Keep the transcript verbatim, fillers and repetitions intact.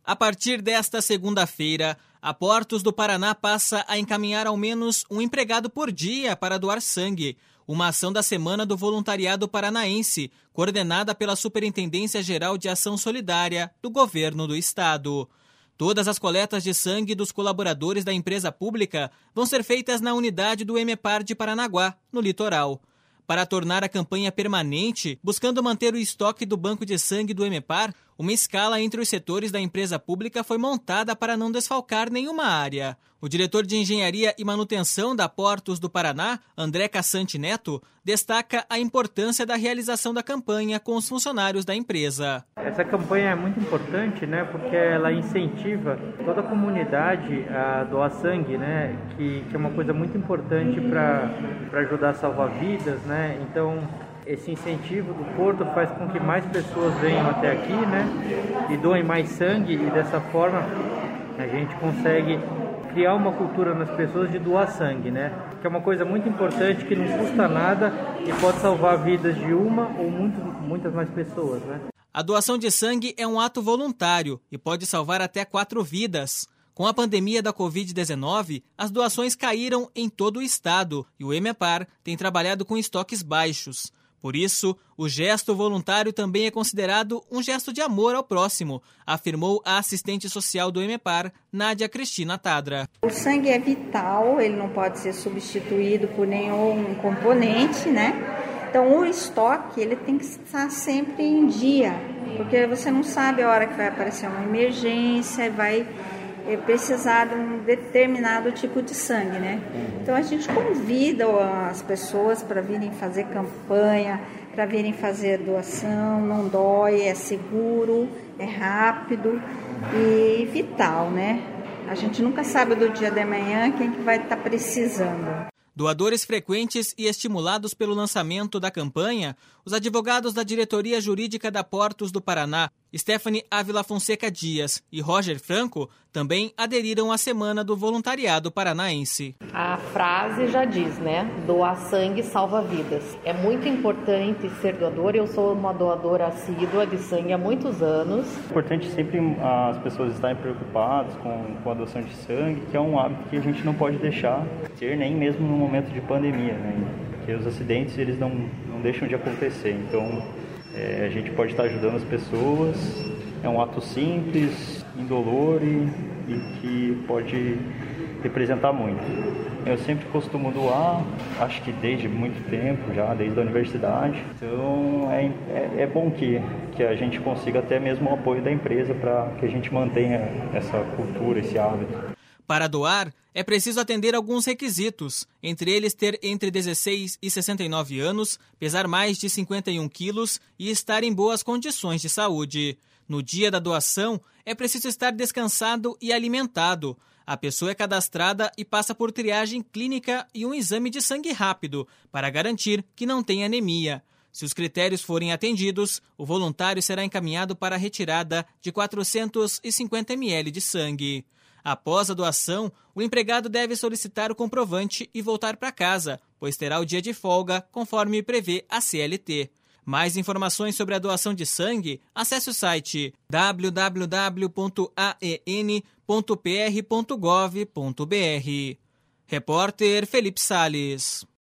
A partir desta segunda-feira, a Portos do Paraná passa a encaminhar ao menos um empregado por dia para doar sangue, uma ação da Semana do Voluntariado Paranaense, coordenada pela Superintendência Geral de Ação Solidária do Governo do Estado. Todas as coletas de sangue dos colaboradores da empresa pública vão ser feitas na unidade do EMEPAR de Paranaguá, no litoral. Para tornar a campanha permanente, buscando manter o estoque do banco de sangue do EMEPAR, uma escala entre os setores da empresa pública foi montada para não desfalcar nenhuma área. O diretor de Engenharia e Manutenção da Portos do Paraná, André Cassante Neto, destaca a importância da realização da campanha com os funcionários da empresa. Essa campanha é muito importante, né, porque ela incentiva toda a comunidade a doar sangue, né, que, que é uma coisa muito importante para ajudar a salvar vidas, né. Então, esse incentivo do Porto faz com que mais pessoas venham até aqui, né, e doem mais sangue, e dessa forma a gente consegue criar uma cultura nas pessoas de doar sangue, né, que é uma coisa muito importante, que não custa nada e pode salvar vidas de uma ou muito, muitas mais pessoas, né. A doação de sangue é um ato voluntário e pode salvar até quatro vidas. Com a pandemia da covid dezenove, as doações caíram em todo o estado e o EMEPAR tem trabalhado com estoques baixos. Por isso, o gesto voluntário também é considerado um gesto de amor ao próximo, afirmou a assistente social do EMEPAR, Nádia Cristina Tadra. O sangue é vital, ele não pode ser substituído por nenhum componente, né? Então, o estoque ele tem que estar sempre em dia, porque você não sabe a hora que vai aparecer uma emergência, vai precisar de um determinado tipo de sangue, né? Então a gente convida as pessoas para virem fazer campanha, para virem fazer doação, não dói, é seguro, é rápido e vital, né? A gente nunca sabe do dia de manhã quem que vai estar precisando. Doadores frequentes e estimulados pelo lançamento da campanha, os advogados da Diretoria Jurídica da Portos do Paraná, Stephanie Ávila Fonseca Dias e Roger Franco, também aderiram à Semana do Voluntariado Paranaense. A frase já diz, né? Doar sangue salva vidas. É muito importante ser doador. Eu sou uma doadora assídua de sangue há muitos anos. É importante sempre as pessoas estarem preocupadas com, com a doação de sangue, que é um hábito que a gente não pode deixar ter nem mesmo no momento de pandemia, né? Porque os acidentes eles não, não deixam de acontecer. Então, é, a gente pode estar ajudando as pessoas. É um ato simples, indolor e, e que pode representar muito. Eu sempre costumo doar, acho que desde muito tempo já, desde a universidade. Então é, é, é bom que, que a gente consiga até mesmo o apoio da empresa para que a gente mantenha essa cultura, esse hábito. Para doar, é preciso atender alguns requisitos, entre eles ter entre dezesseis e sessenta e nove anos, pesar mais de cinquenta e um quilos e estar em boas condições de saúde. No dia da doação, é preciso estar descansado e alimentado. A pessoa é cadastrada e passa por triagem clínica e um exame de sangue rápido, para garantir que não tem anemia. Se os critérios forem atendidos, o voluntário será encaminhado para a retirada de quatrocentos e cinquenta mililitros de sangue. Após a doação, o empregado deve solicitar o comprovante e voltar para casa, pois terá o dia de folga, conforme prevê a C L T. Mais informações sobre a doação de sangue, acesse o site w w w ponto a e n ponto p r ponto gov ponto b r. Repórter Felipe Sales.